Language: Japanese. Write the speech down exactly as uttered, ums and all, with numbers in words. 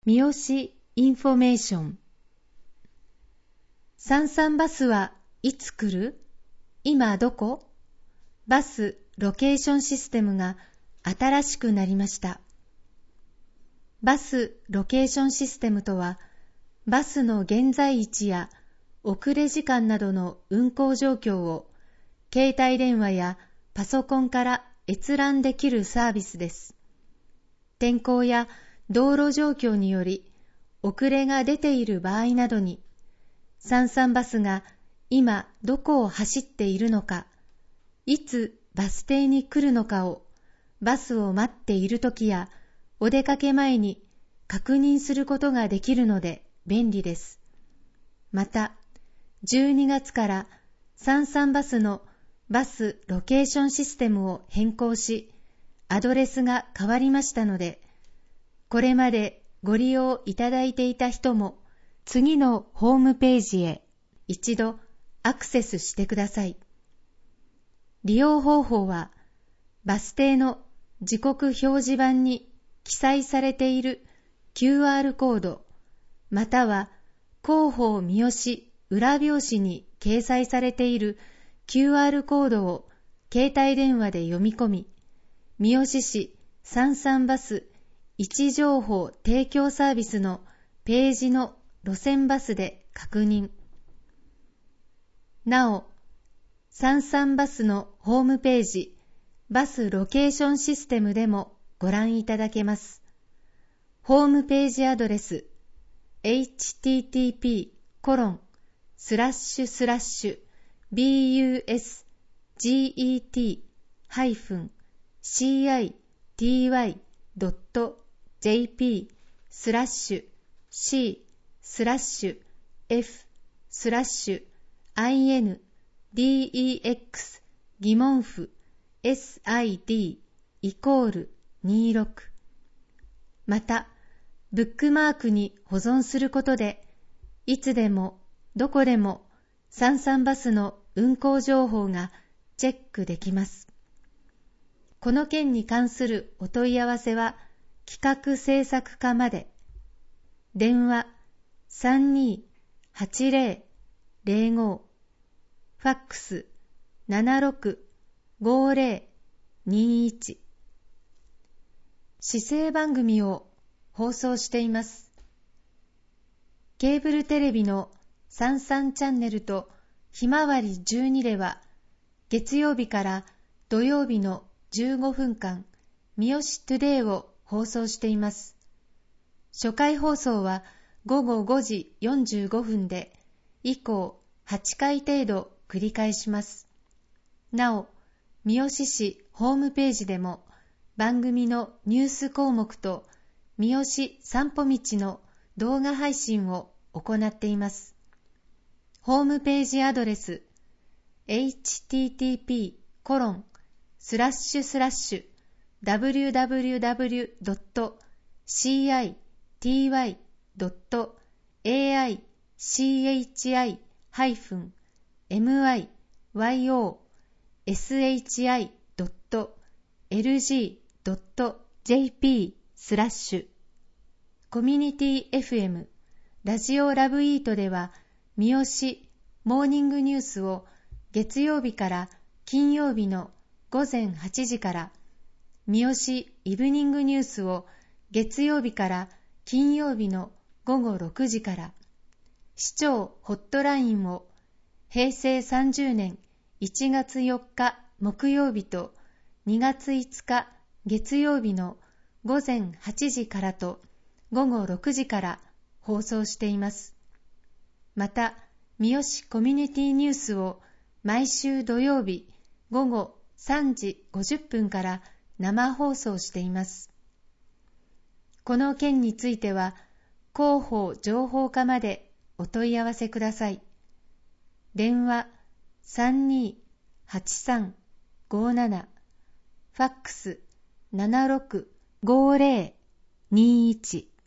三好インフォメーション。さんさんバスはいつ来る？今どこ？バスロケーションシステムが新しくなりました。バスロケーションシステムとは、バスの現在位置や遅れ時間などの運行状況を携帯電話やパソコンから閲覧できるサービスです。天候や道路状況により遅れが出ている場合などに、さんさんバスが今どこを走っているのか、いつバス停に来るのかをバスを待っているときやお出かけ前に確認することができるので便利です。また、じゅうにがつからさんさんバスのバスロケーションシステムを変更し、アドレスが変わりましたので、これまでご利用いただいていた人も次のホームページへ一度アクセスしてください。利用方法は、バス停の時刻表示板に記載されている キューアール コード、または広報三好裏表紙に掲載されている キューアール コードを携帯電話で読み込み、三好市さんさんバス位置情報提供サービスのページの路線バスで確認。なお、さんさんバスのホームページ、バスロケーションシステムでもご覧いただけます。ホームページアドレス、エイチティーティーピーコロンスラッシュスラッシュビーユーエスジーイーティーハイフンシーアイティーワイドットジェーピースラッシュ C スラッシュ F スラッシュ アイエヌディーイーエックス 疑問符 エスアイディー イコールにじゅうろく。また、ブックマークに保存することで、いつでもどこでもさんさんバスの運行情報がチェックできます。この件に関するお問い合わせは、企画制作課まで。電話 さんにーはちぜろぜろご、ファックス ななろくごぜろにいち。市政番組を放送しています。ケーブルテレビのさんさんチャンネルとひまわりじゅうにでは、月曜日から土曜日のじゅうごふんかん、三好トゥデイを放送しています。初回放送はごごごじよんじゅうごふんで、以降はちかい程度繰り返します。なお、三好市ホームページでも番組のニュース項目と三好散歩道の動画配信を行っています。ホームページアドレス エイチティーティーピーコロンスラッシュスラッシュダブリューダブリューダブリュードットシーアイティーワイドットエーアイシーエイチアイハイフンエムアイワイオーエスエイチアイドットエルジードットジェーピースラッシュコミュニティ エフエム ラジオラブイートでは三好モーニングニュースを月曜日から金曜日の午前はちじから、三好イブニングニュースを月曜日から金曜日の午後ろくじから、市長ホットラインを平成さんじゅうねんいちがつよっか木曜日とにがついつか月曜日の午前はちじからと午後ろくじから放送しています。また、三好コミュニティニュースを毎週土曜日午後さんじごじゅっぷんから生放送しています。この件については、広報情報課までお問い合わせください。電話 さんにーはちさんごなな、ファックス ななろくごぜろにいち。